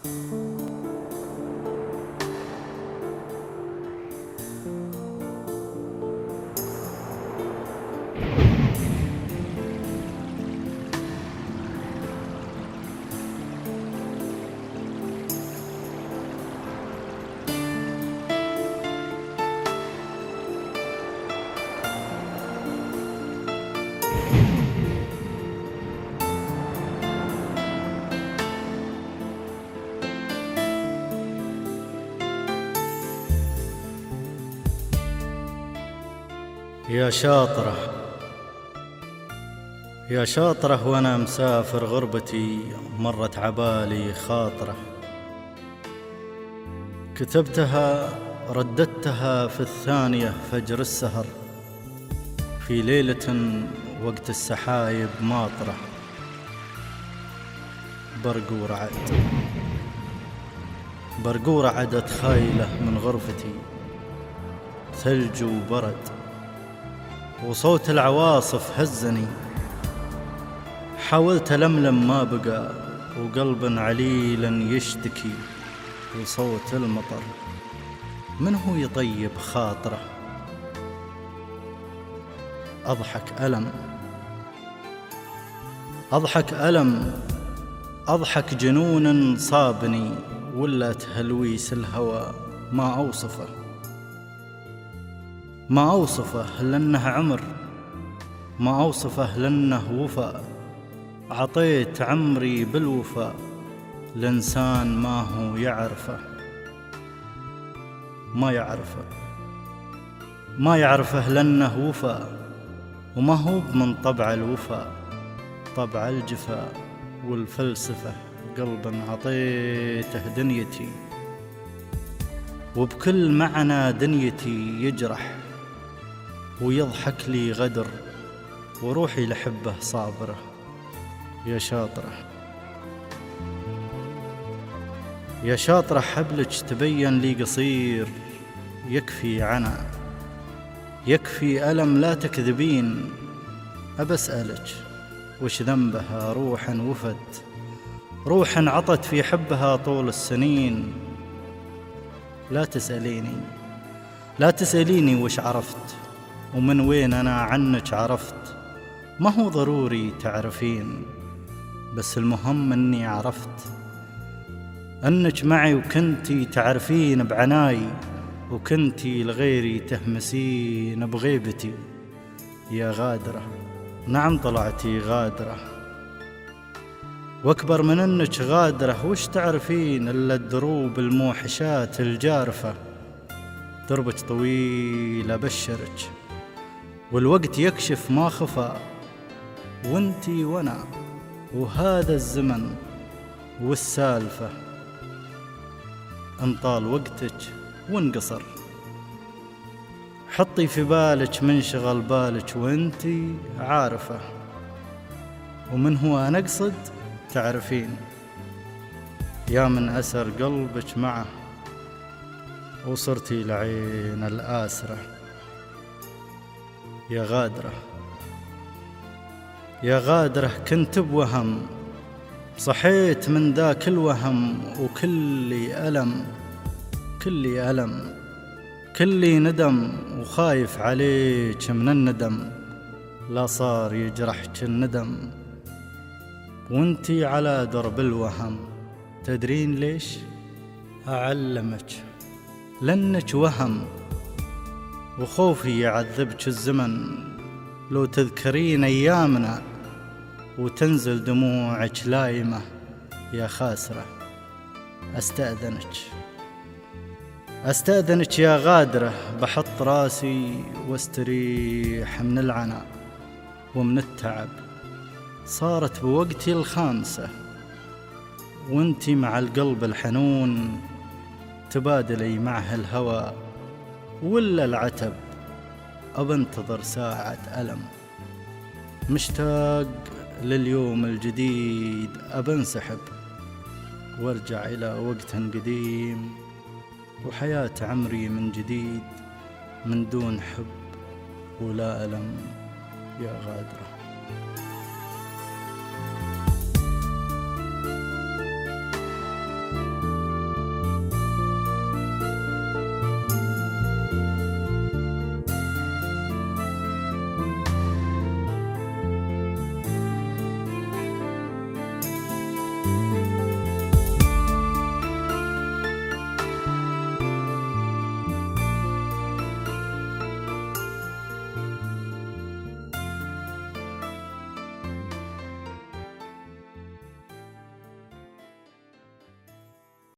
يا شاطرة يا شاطرة وأنا مسافر غربتي مرت عبالي خاطرة، كتبتها رددتها في الثانية فجر السهر، في ليلة وقت السحايب ماطرة، برق ورعدت خايلة من غرفتي، ثلج وبرد وصوت العواصف هزني، حاولت ألملم ما بقى وقلب عليلا يشتكي، وصوت المطر من هو يطيب خاطره، أضحك جنون صابني، ولا تهلويس الهوى ما أوصفه لأنه عمر، ما أوصفه لأنه وفا، عطيت عمري بالوفا الإنسان ما هو يعرفه، ما يعرفه لأنه وفا، وما هو من طبع الوفا، طبع الجفا والفلسفة، قلب عطيته دنيتي وبكل معنى دنيتي يجرح ويضحك لي غدر، وروحي لحبه صابرة. يا شاطرة حبلك تبين لي قصير، يكفي عنا يكفي ألم، لا تكذبين، أبسألك وش ذنبها روحا وفت، روحا عطت في حبها طول السنين، لا تسأليني وش عرفت ومن وين أنا عنك عرفت، ما هو ضروري تعرفين، بس المهم أني عرفت أنك معي، وكنتي تعرفين بعناي، وكنتي لغيري تهمسين بغيبتي. يا غادرة، نعم طلعتي غادرة، واكبر من أنك غادرة وش تعرفين إلا الدروب الموحشات الجارفة، دربك طويل أبشرك والوقت يكشف ما خفى، وانتي وانا وهذا الزمن والسالفة، انطال وقتك وانقصر، حطي في بالك من شغل بالك وانتي عارفة، ومن هو أنا أقصد تعرفين، يا من أسر قلبك معه وصرتي لعين الآسرة. يا غادرة كنت بوهم، صحيت من ذاك الوهم، وكلي ألم كلي ندم، وخايف عليك من الندم، لا صار يجرحك الندم وانتي على درب الوهم. تدرين ليش؟ أعلمك، لأنك وهم وخوفي يعذبك الزمن، لو تذكرين أيامنا وتنزل دموعك لايمة، يا خاسرة أستأذنك يا غادرة، بحط راسي واستريح من العناء ومن التعب، صارت بوقتي الخامسة وانتي مع القلب الحنون، تبادلي معه الهوى ولا العتب، أبنتظر ساعة ألم، مشتاق لليوم الجديد، أبنسحب وارجع إلى وقت قديم، وحياة عمري من جديد من دون حب ولا ألم. يا غادرة. العالمين.